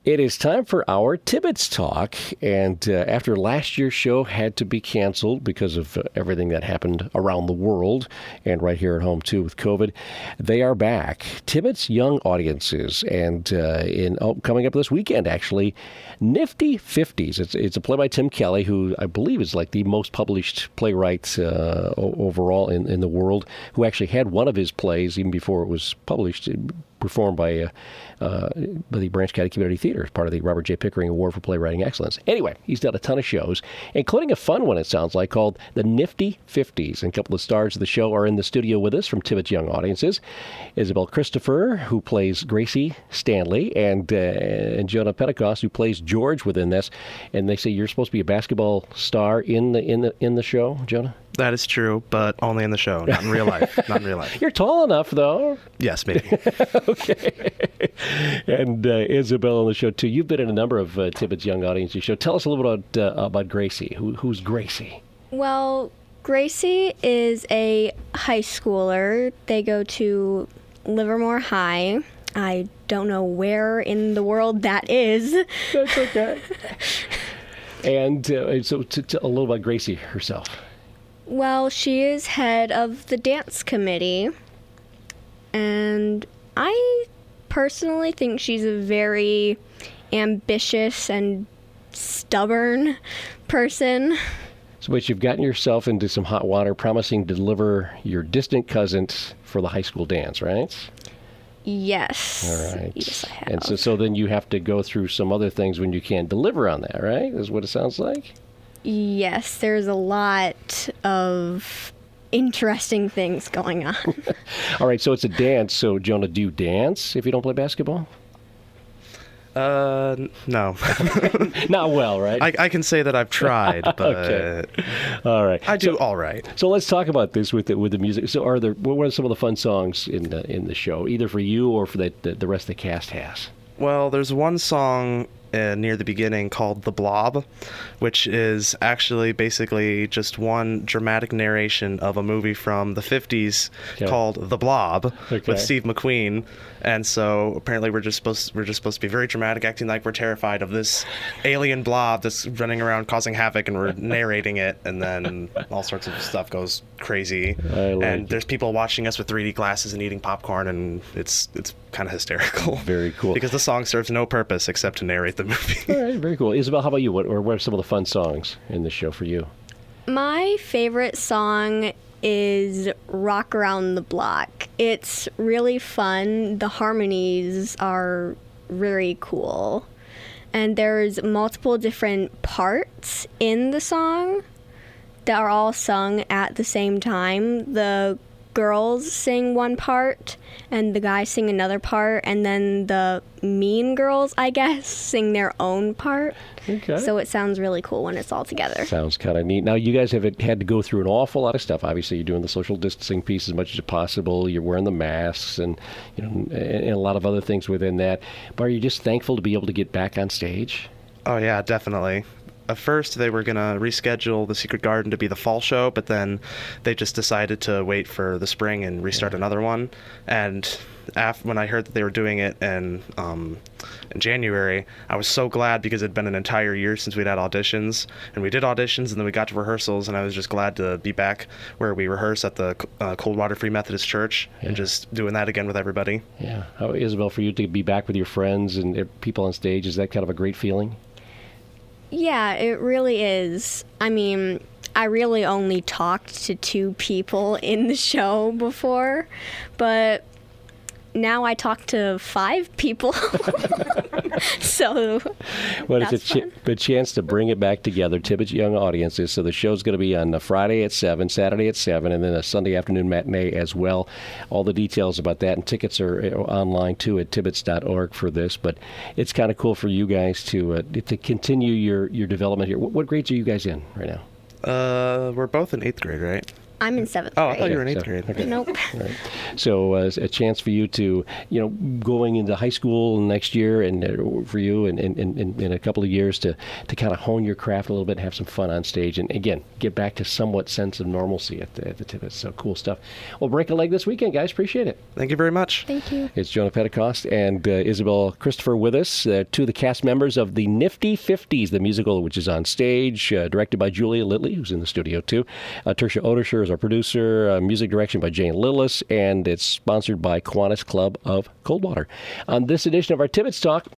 It is time for our Tibbetts Talk, and after last year's show had to be canceled because of everything that happened around the world, and right here at home too with COVID, they are back. Tibbetts Young Audiences, and coming up this weekend actually, Nifty 50s. It's a play by Tim Kelly, who I believe is like the most published playwright overall in the world, who actually had one of his plays even before it was published, performed by the Branch County Community Theater as part of the Robert J. Pickering Award for Playwriting Excellence. Anyway, he's done a ton of shows, including a fun one, it sounds like, called The Nifty 50s. And a couple of stars of the show are in the studio with us from Tibbetts Young Audiences. Isabel Christopher, who plays Gracie Stanley, and Jonah Pentecost, who plays George within this. And they say you're supposed to be a basketball star in the show, Jonah? That is true, but only in the show, not in real life. Not in real life. You're tall enough, though. Yes, maybe. Okay. And Isabel on the show, too. You've been in a number of Tibbetts Young Audiences shows. Tell us a little bit about Gracie. Who's Gracie? Well, Gracie is a high schooler. They go to Livermore High. I don't know where in the world that is. That's okay. And so a little about Gracie herself. Well, she is head of the dance committee, and I personally think she's a very ambitious and stubborn person. But you've gotten yourself into some hot water, promising to deliver your distant cousin for the high school dance, right? Yes. All right. Yes, I have. And so then you have to go through some other things when you can't deliver on that, right? Is what it sounds like? Yes, there's a lot of interesting things going on. All right, so it's a dance. So, Jonah, do you dance if you don't play basketball? No. Not well, right? I can say that I've tried, but okay. All right. I do all right. So let's talk about this with the music. So what are some of the fun songs in the show, either for you or for the rest of the cast has? Well, there's one song near the beginning called The Blob, which is actually basically just one dramatic narration of a movie from the 50s called The Blob with Steve McQueen. And so apparently we're just supposed to be very dramatic, acting like we're terrified of this alien blob that's running around causing havoc, and we're narrating it, and then all sorts of stuff goes crazy. And there's people watching us with 3D glasses and eating popcorn, and it's kind of hysterical. Very cool. Because the song serves no purpose except to narrate the movie. All right, very cool. Isabel, how about you? What are some of the fun songs in the show for you? My favorite song is Rock Around the Block. It's really fun. The harmonies are really cool. And there's multiple different parts in the song that are all sung at the same time. The girls sing one part, and the guys sing another part, and then the mean girls, I guess, sing their own part. Okay. So it sounds really cool when it's all together. Sounds kind of neat. Now, you guys have had to go through an awful lot of stuff. Obviously, you're doing the social distancing piece as much as possible. You're wearing the masks and and a lot of other things within that. But are you just thankful to be able to get back on stage? Oh, yeah, definitely. At first, they were going to reschedule The Secret Garden to be the fall show, but then they just decided to wait for the spring and restart another one. And when I heard that they were doing it in January, I was so glad, because it had been an entire year since we'd had auditions. And we did auditions, and then we got to rehearsals, and I was just glad to be back where we rehearse at the Coldwater Free Methodist Church and just doing that again with everybody. Yeah. How, Isabel, for you to be back with your friends and people on stage, is that kind of a great feeling? Yeah, it really is. I mean, I really only talked to 2 people in the show before, but now I talk to 5 people. So well, that's it's a chance to bring it back together. Tibbetts Young Audiences. So the show's going to be on Friday at 7, Saturday at 7, and then a Sunday afternoon matinee as well. All the details about that, and tickets are online too at tibbetts.org for this. But it's kind of cool for you guys to continue your development here. What grades are you guys in right now? We're both in 8th grade, right? I'm in 7th Oh, I grade. thought you were in 8th So- grade. okay. Nope. Right. So a chance for you to, going into high school next year, and for you in a couple of years to kind of hone your craft a little bit and have some fun on stage. And again, get back to somewhat sense of normalcy at the Tibbetts. So cool stuff. Well, break a leg this weekend, guys. Appreciate it. Thank you very much. Thank you. It's Jonah Pentecost and Isabel Christopher with us, two of the cast members of the Nifty 50s, the musical, which is on stage, directed by Julia Litley, who's in the studio too. Tertia Odersher is our producer, music direction by Jane Lillis, and it's sponsored by Kiwanis Club of Coldwater. On this edition of our Tibbetts Talk,